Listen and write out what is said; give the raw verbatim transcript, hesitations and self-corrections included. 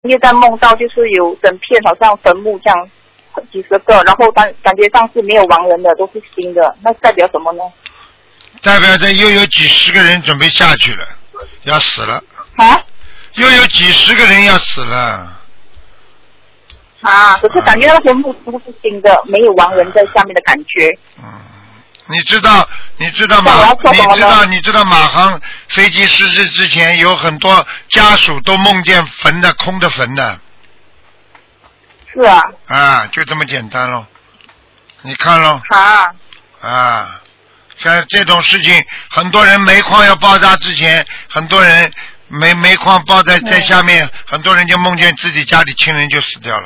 夜在梦到就是有整片好像坟墓这样几十个，然后感感觉上是没有亡人的，都是新的，那代表什么呢？ 代表着又有几十个人准备下去了，要死了。 啊？ 又有几十个人要死了。 啊，可是感觉那些墓都是新的，没有亡人在下面的感觉。 嗯，你知道，你知道马，你知道，你知道马航飞机失事之前，有很多家属都梦见坟的，空的坟的。 是啊。 啊，就这么简单咯。你看咯。 啊。 啊，像这种事情，很多人煤矿要爆炸之前，很多人煤煤矿爆在在下面，嗯、很多人就梦见自己家里亲人就死掉了。